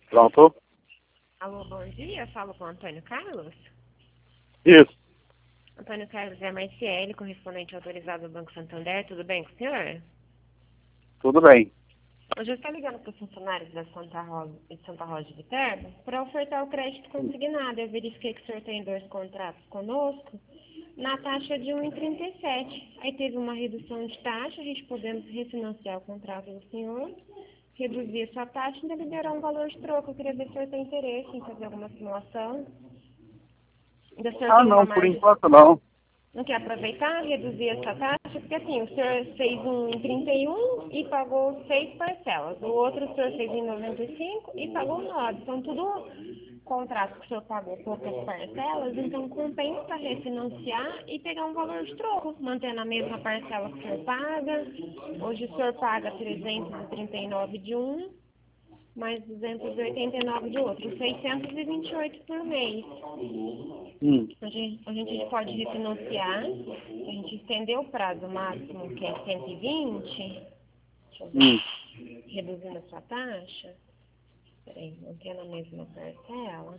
Pronto? Alô, bom dia. Falo com o Antônio Carlos. Isso. Antônio Carlos é Marciele, correspondente autorizado do Banco Santander. Tudo bem com o senhor? Tudo bem. Hoje eu estou ligando para os funcionários da Santa Rosa de Viterbo para ofertar o crédito consignado. Eu verifiquei que o senhor tem 2 contratos conosco na taxa de 1,37. Aí teve uma redução de taxa, a gente podemos refinanciar o contrato do senhor, reduzir essa taxa e ainda liberar um valor de troco. Eu queria ver se o senhor tem interesse em fazer alguma simulação. Ainda o senhor tem uma Não, por margem. enquanto não. Não quer aproveitar, reduzir essa taxa? Porque assim, o senhor fez um em 31 e pagou 6 parcelas. O outro o senhor fez em 95 e pagou 9. São tudo contratos que o senhor pagou poucas parcelas, então compensa refinanciar e pegar um valor de troco, mantendo a mesma parcela que o senhor paga. Hoje o senhor paga 339 de um, mais 289 de outro, 628 por mês. A gente pode refinanciar, a gente estendeu o prazo máximo, que é 120, deixa eu ver, reduzindo a sua taxa, peraí, mantendo a mesma parcela,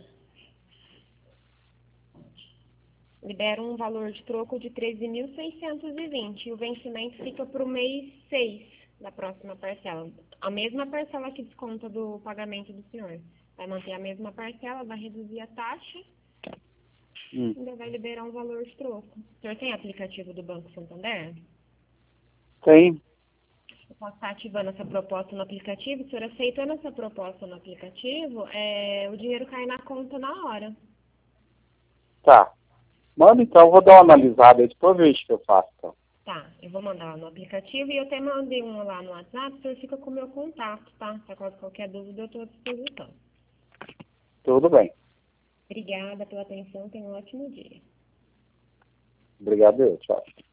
libera um valor de troco de 13.620 e o vencimento fica para o mês 6 da próxima parcela. A mesma parcela que desconta do pagamento do senhor. Vai manter a mesma parcela, vai reduzir a taxa, ainda vai liberar um valor de troco. O senhor tem aplicativo do Banco Santander? Tem. Eu posso estar ativando essa proposta no aplicativo. O senhor aceitando essa proposta no aplicativo, o dinheiro cai na conta na hora. Tá. Manda então, eu vou dar uma analisada, depois eu vejo o que eu faço. Então. Tá, eu vou mandar no aplicativo e eu até mandei um lá no WhatsApp, o senhor fica com o meu contato, tá? Se acaso qualquer dúvida, eu estou à disposição. Tudo bem. Obrigada pela atenção, tenha um ótimo dia. Obrigado, tchau.